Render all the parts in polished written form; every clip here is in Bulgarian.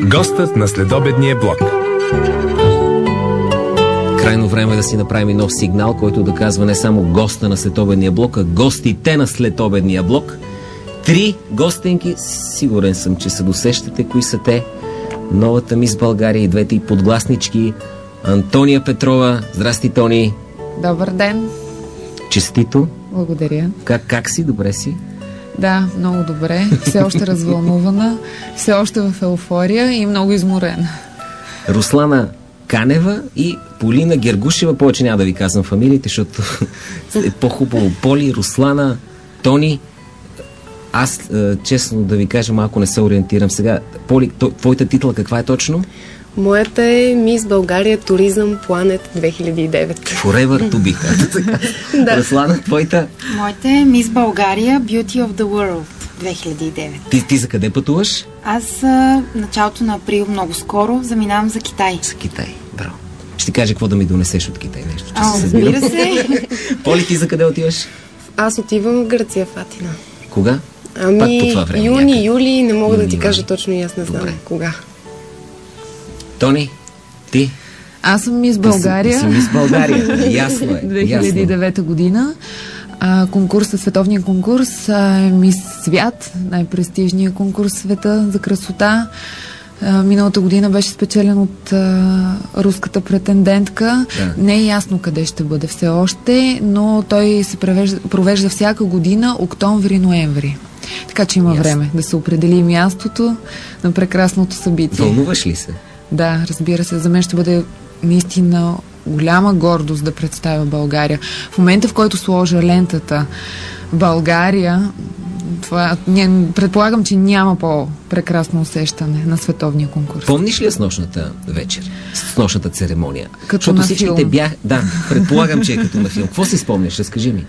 Гостът на следобедния блок. Крайно време е да си направим нов сигнал, който да казва не само госта на следобедния блок, а гостите на следобедния блок. 3 гостенки, сигурен съм, че се досещате кои са те. Новата мис България и двете й подгласнички. Антония Петрова. Здрасти, Тони. Добър ден. Честито. Благодаря. Как си? Добре си? Да, много добре. Все още развълнувана, все още в еуфория и много изморена. Руслана Канева и Полина Гергушева. Повече няма да ви казвам фамилиите, защото е по-хубаво. Поли, Руслана, Тони. Аз, честно да ви кажа, малко не се ориентирам сега. Поли, твоята титла каква е точно? Моята е Мис България Туризъм Планет 2009. Forever to be. Да. Руслана, твоята? Моята е Мис България Beauty of the World 2009. Ти за къде пътуваш? Аз началото на април, много скоро, заминавам за Китай. За Китай, браво. Ще ти кажа какво да ми донесеш от Китай нещо. Разбира се. Поли, ти за къде отиваш? Аз отивам в Гърция, в Атина. Кога? Пак по това време, юни, юли, не мога да ти кажа точно и аз не знам кога. Тони, ти? Аз съм Мис България. Ти си Мис България, ясно е. 2009 година. Конкурсът, световния конкурс е Мис Свят, най-престижният конкурс в света за красота. Миналата година беше спечелен от руската претендентка. Да. Не е ясно къде ще бъде все още, но той се провежда всяка година, октомври-ноември. Така че има време да се определи мястото на прекрасното събитие. Вълнуваш ли се? Да, разбира се. За мен ще бъде наистина голяма гордост да представя България. В момента, в който сложа лентата България, предполагам, че няма по-прекрасно усещане на световния конкурс. Помниш ли с нощната вечер? С нощната церемония? Като защото на филм. Да, предполагам, че е като на филм. Какво си спомняш? Разкажи ми.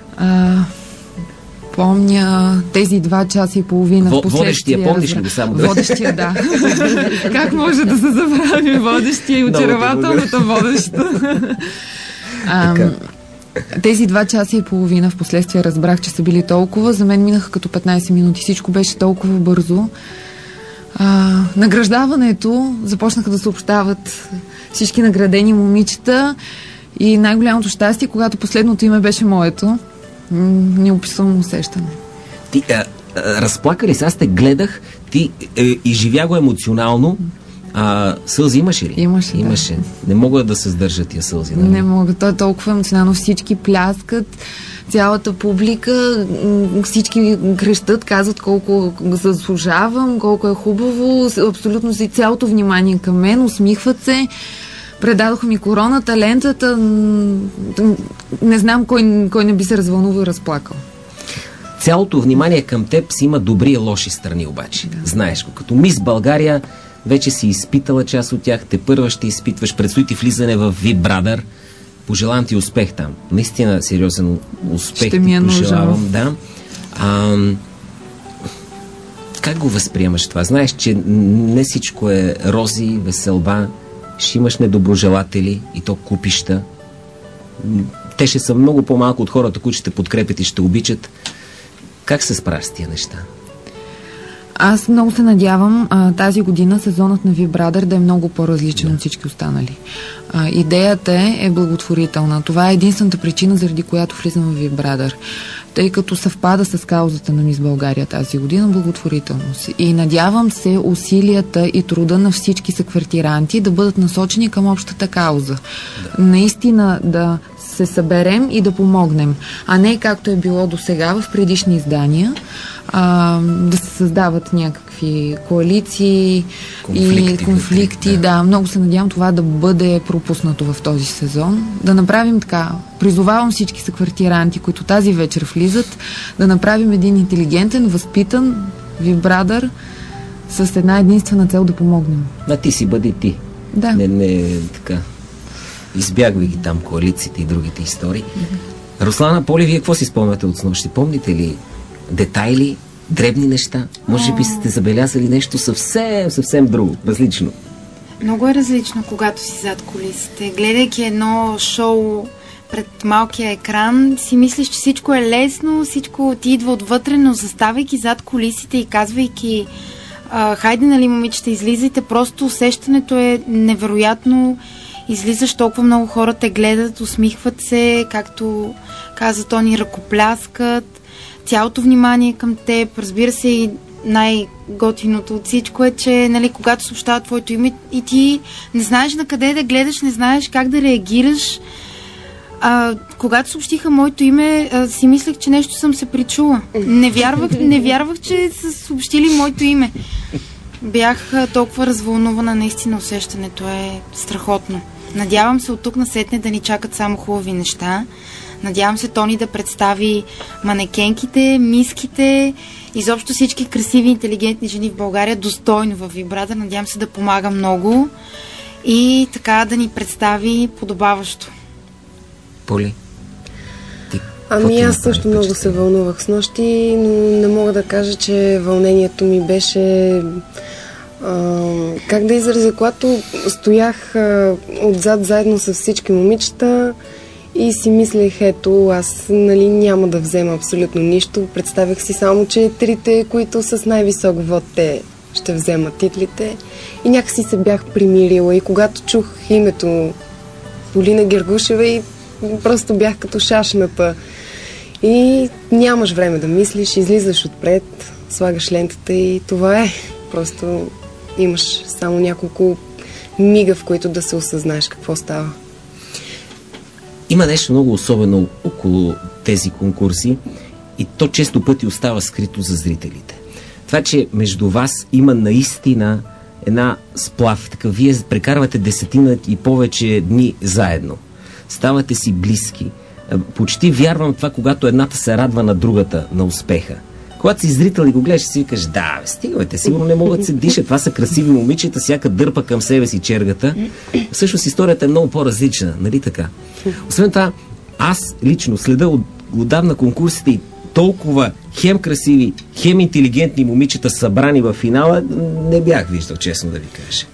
Помня тези 2 часа и половина в последствие. Водещия, помниш ли го само? Водещия, да. Как може да се забрави водещия и очарователната водеща? Тези 2 часа и половина в последствие разбрах, че са били толкова. За мен минаха като 15 минути. Всичко беше толкова бързо. Награждаването започнаха да съобщават всички наградени момичета и най-голямото щастие, когато последното име беше моето. Неописуемо усещане. Ти разплака ли се? Аз те гледах, ти изживя го емоционално. Сълзи имаше ли? Имаше. Да. Не мога да се сдържат тия сълзи. Не мога. Той е толкова емоционално. Всички пляскат, цялата публика, всички крещат, казват колко заслужавам, колко е хубаво, абсолютно си цялото внимание към мен, усмихват се. Предадоха ми короната, лентата. Не знам кой не би се развълнувал и разплакал. Цялото внимание към теб си има добри и лоши страни обаче. Да. Знаеш го. Като Мис България вече си изпитала част от тях. Те първа ще изпитваш. Предстои ти влизане в Big Brother. Пожелавам ти успех там. Наистина сериозен успех ще ти пожелавам. Да. Как го възприемаш това? Знаеш, че не всичко е рози, веселба. Ще имаш недоброжелатели и то купища. Те ще са много по-малко от хората, които ще те подкрепят и ще те обичат. Как се справиш с тия неща? Аз много се надявам тази година сезонът на Big Brother да е много по-различен от всички останали. Идеята е благотворителна. Това е единствената причина, заради която влизам в Big Brother. Тъй като съвпада с каузата на Мис България тази година, благотворителност. И надявам се усилията и труда на всички съквартиранти да бъдат насочени към общата кауза. Да. Наистина да се съберем и да помогнем. А не както е било досега в предишни издания, да се създават някакви коалиции и конфликти. Да, много се надявам това да бъде пропуснато в този сезон. Да направим така. Призовавам всички съквартиранти, които тази вечер влизат, да направим един интелигентен, възпитан Big Brother с една единствена цел да помогнем. Ти си бъди ти. Да. Не така. Избягвай ги там коалициите и другите истории. Руслана, Поли, вие какво си спомняте от снощи? Помните ли детайли, дребни неща? Може би сте забелязали нещо съвсем друго, различно. Много е различно, когато си зад кулисите. Гледайки едно шоу пред малкия екран, си мислиш, че всичко е лесно, всичко ти идва отвътре, но заставайки зад кулисите и казвайки хайде, нали, момичета, излизайте, просто усещането е невероятно. Излизаш, толкова много хора те гледат, усмихват се, както каза Тони, ръкопляскат, цялото внимание към теб. Разбира се, и най-готиното от всичко е, че, нали, когато съобщават твоето име и ти не знаеш на къде да гледаш, не знаеш как да реагираш. Когато съобщиха моето име, си мислех, че нещо съм се причула. Не вярвах, че са съобщили моето име. Бях толкова развълнувана, наистина усещането е страхотно. Надявам се от тук насетне да ни чакат само хубави неща. Надявам се Тони да представи манекенките, миските, изобщо всички красиви, интелигентни жени в България достойно във Вибрадър. Надявам се да помага много и така да ни представи подобаващо. Поли? Аз също много се вълнувах с нощи, но не мога да кажа, че вълнението ми беше... как да изразя, когато стоях отзад заедно с всички момичета и си мислех, ето, аз, нали, няма да взема абсолютно нищо. Представях си само, че трите, които с най-висок вод, те ще вземат титлите. И някакси се бях примирила. И когато чух името Полина Гергушева, и просто бях като шашната. И нямаш време да мислиш, излизаш отпред, слагаш лентата и това е. Просто имаш само няколко мига, в които да се осъзнаеш какво става. Има нещо много особено около тези конкурси и то често пъти остава скрито за зрителите. Това, че между вас има наистина една сплав. Така, вие прекарвате 10 и повече дни заедно. Ставате си близки. Почти вярвам това, когато едната се радва на другата, на успеха. Когато си зрител и го гледаш, си викаш, да, стигайте, сигурно не могат да се дишат. Това са красиви момичета, всяка дърпа към себе си чергата. Всъщност историята е много по-различна, нали така? Освен това, аз лично следа отдавна конкурсите и толкова хем красиви, хем интелигентни момичета събрани в финала, не бях виждал, честно да ви кажа.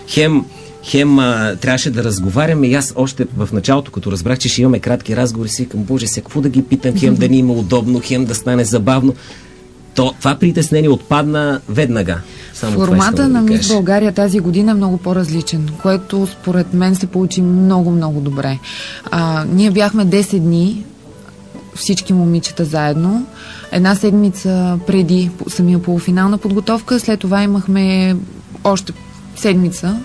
Хем трябваше да разговаряме и аз още в началото, като разбрах, че ще имаме кратки разговори, си викам, боже, сега какво да ги питам, хем да ни има удобно, хем да стане забавно. Това притеснение отпадна веднага. Формата на Мис България тази година е много по-различен, което според мен се получи много добре. Ние бяхме 10 дни, всички момичета заедно. Една седмица преди самия полуфинална подготовка, след това имахме още седмица.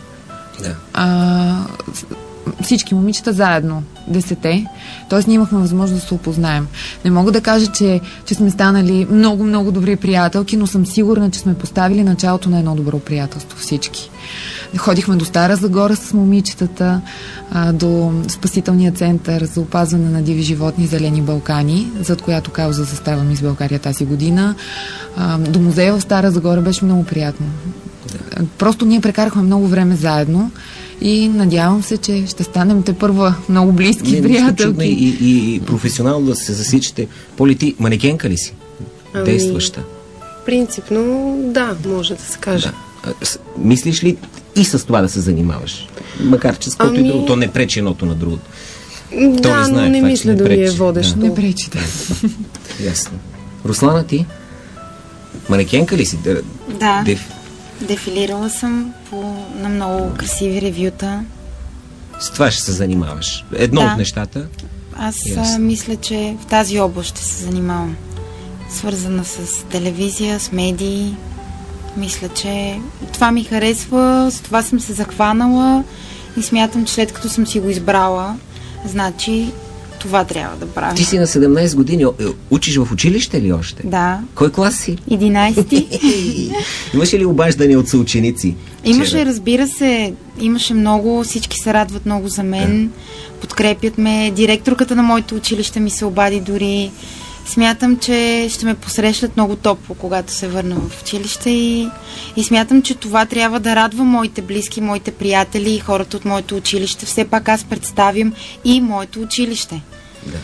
Да. Всички момичета заедно, 10-те. Тоест ние имахме възможност да се опознаем. Не мога да кажа, че сме станали много добри приятелки, но съм сигурна, че сме поставили началото на едно добро приятелство всички. Ходихме до Стара Загора с момичетата, до Спасителния център за опазване на диви животни Зелени Балкани, зад която кауза застава Мис България тази година. До музея в Стара Загора беше много приятно. Просто ние прекарахме много време заедно и надявам се, че ще станем тепърва много близки приятелки. И професионално да се засичате. Поли, ти манекенка ли си? Действаща? Принципно, да, може да се каже. Да. Мислиш ли и с това да се занимаваш? Макар че с което и друго, то не пречи едното на другото. Да, но не мисля да ми е водещо. Не пречи, да. Ясно. Руслана, ти? Манекенка ли си? Да. Дефилирала съм на много красиви ревюта. С това ще се занимаваш. Едно от нещата. Аз мисля, че в тази област ще се занимавам. Свързана с телевизия, с медии. Мисля, че това ми харесва, с това съм се захванала и смятам, че след като съм си го избрала, значи това трябва да правя. Ти си на 17 години. Учиш в училище ли още? Да. Кой клас си? 11. Имаше ли обаждания от съученици? Имаше, разбира се. Имаше много. Всички се радват много за мен. Подкрепят ме. Директорката на моето училище ми се обади дори. Смятам, че ще ме посрещат много топло, когато се върна в училище и смятам, че това трябва да радва моите близки, моите приятели и хората от моето училище. Все пак аз представям и моето училище. Да.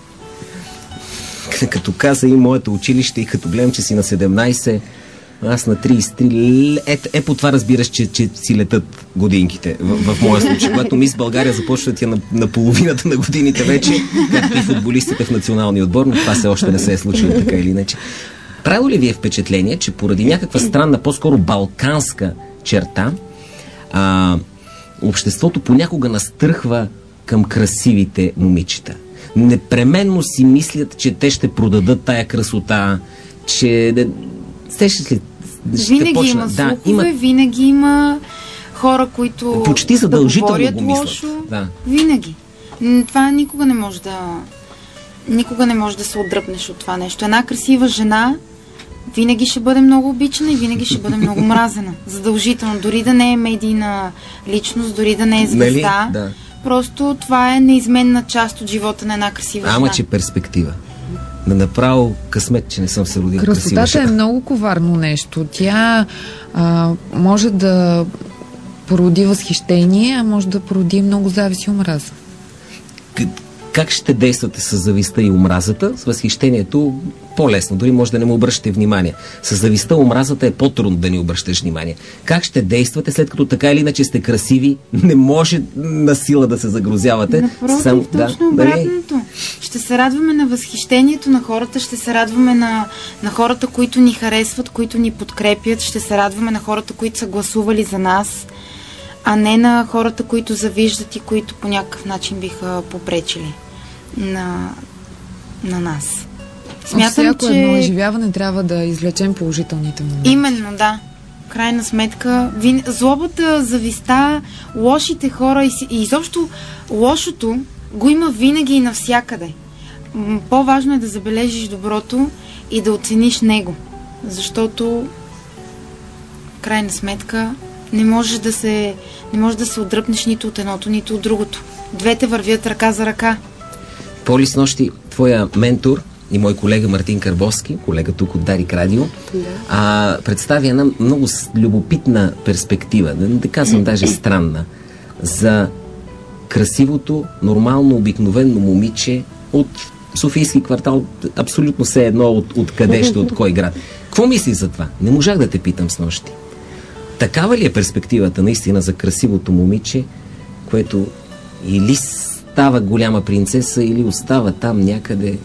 Като каза и моето училище и като гледам, че си на 17, аз на 33, по това разбираш, че си летат годинките. В моя случай, когато Мис България започва да ти на половината на годините вече, както и футболистите в националния отбор, но това се още не се е случило така или иначе. Правило ли ви е впечатление, че поради някаква странна, по-скоро балканска черта, обществото понякога настръхва към красивите момичета? Непременно си мислят, че те ще продадат тая красота, че... Винаги има слухове, винаги има хора, които почти задължително да го мислят. лошо. Да. Винаги. Това никога не може да се отдръпнеш от това нещо. Една красива жена винаги ще бъде много обичана и винаги ще бъде много мразена. Задължително. Дори да не е медийна личност, дори да не е звезда. Нали? Да. Просто това е неизменна част от живота на една красива жена. Ама че перспектива. Да направо късмет, че не съм се родил красива жена. Красотата е много коварно нещо. Тя може да породи възхищение, а може да породи много завист и омраза. Как ще действате с завистта и омразата? С възхищението по-лесно, дори може да не му обръщате внимание. С завистта и омразата е по-трудно да ни обръщаш внимание. Как ще действате, след като така или иначе сте красиви, не може на сила да се загрозявате? Напротив, точно обратното. Ще се радваме на възхищението на хората, ще се радваме на хората, които ни харесват, които ни подкрепят, ще се радваме на хората, които са гласували за нас, а не на хората, които завиждат и които по някакъв начин биха попречили на нас. Смятам, всяко едно изживяване трябва да извлечем положителните моменти. Именно, да. Крайна сметка, злобата, зависта, лошите хора и изобщо лошото го има винаги и навсякъде. По-важно е да забележиш доброто и да оцениш него. Защото крайна сметка не можеш да се отдръпнеш нито от едното, нито от другото. Двете вървят ръка за ръка. Поли, снощи твоя ментор и мой колега Мартин Карбовски, колега тук от Дарик Радио, представи една много любопитна перспектива, да казвам даже странна, за красивото, нормално, обикновено момиче от Софийски квартал, абсолютно все едно от къде ще, от кой град. Какво мислиш за това? Не можах да те питам снощи. Такава ли е перспективата наистина за красивото момиче, което или става голяма принцеса, или остава там някъде?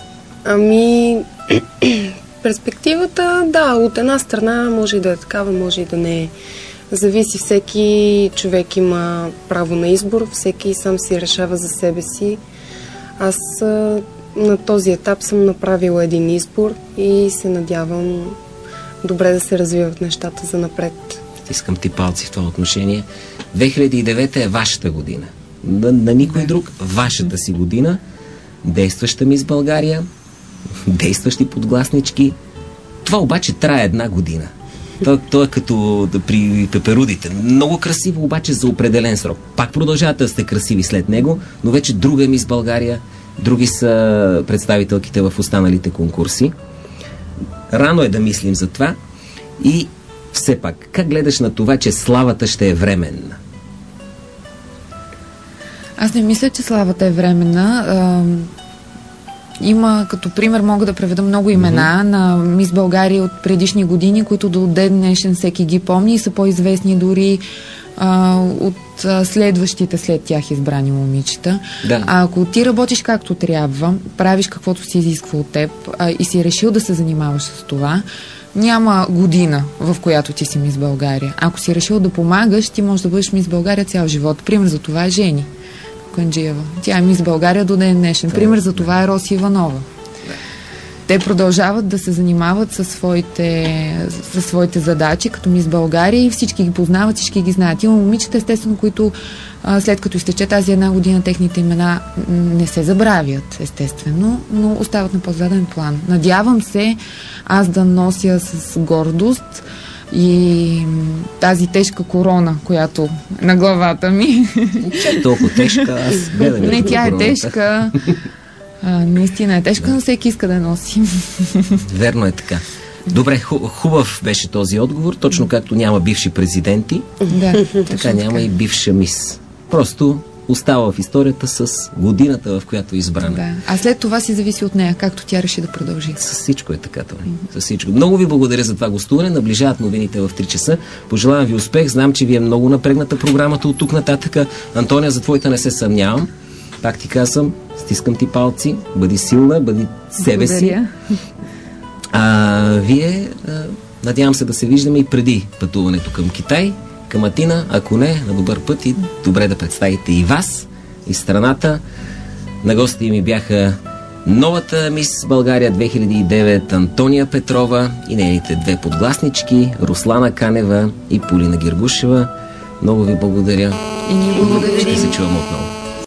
Перспективата, да, от една страна може и да е такава, може и да не е. Зависи, всеки човек има право на избор, всеки сам си решава за себе си. Аз на този етап съм направила един избор и се надявам добре да се развиват нещата за напред. Искам ти палци в това отношение. 2009 е вашата година. На никой друг, вашата си година. Действаща мис България, действащи подгласнички. Това обаче трае една година. То е като при пеперудите. Много красиво, обаче за определен срок. Пак продължавате да сте красиви след него, но вече друга мис България, други са представителките в останалите конкурси. Рано е да мислим за това. И все пак, как гледаш на това, че славата ще е временна? Аз не мисля, че славата е временна. Има, като пример, мога да преведа много имена на мис България от предишни години, които до ден днешен всеки ги помни и са по-известни дори от следващите след тях избрани момичета. Да. А ако ти работиш както трябва, правиш каквото си изисква от теб и си решил да се занимаваш с това, няма година, в която ти си мис България. Ако си решил да помагаш, ти можеш да бъдеш мис България цял живот. Пример за това е Жени Канджиева. Тя е мис България до ден днешен. Пример за това е Роси Иванова. Те продължават да се занимават със своите задачи като мис България и всички ги познават, всички ги знаят. Има момичета, естествено, които след като изтече тази една година, техните имена не се забравят, естествено, но остават на по-заден план. Надявам се аз да нося с гордост и тази тежка корона, която е на главата ми. Толкова тежка, аз гледам. Не, тя е тежка. Наистина е тежка, но всеки иска да носи. Верно е така. Добре, хубав беше този отговор, точно както няма бивши президенти, така няма и бивша мис. Просто остава в историята с годината, в която е избрана. Да. А след това си зависи от нея, както тя реши да продължи. С всичко е така, Тони. С всичко. Много ви благодаря за това гостуване. Наближават новините в 3 часа. Пожелавам ви успех. Знам, че ви е много напрегната програмата от тук нататък. Антония, за твоята не се съмнявам. Пак ти казвам, стискам ти палци, бъди силна, бъди себе си. Вие, надявам се да се виждаме и преди пътуването към Китай, към Атина, ако не, на добър път и добре да представите и вас, и страната. На гости ми бяха новата мис България 2009 Антония Петрова и нейните две подгласнички Руслана Канева и Полина Гергушева. Много ви благодаря. И ние благодарим. Ще се чуваме отново.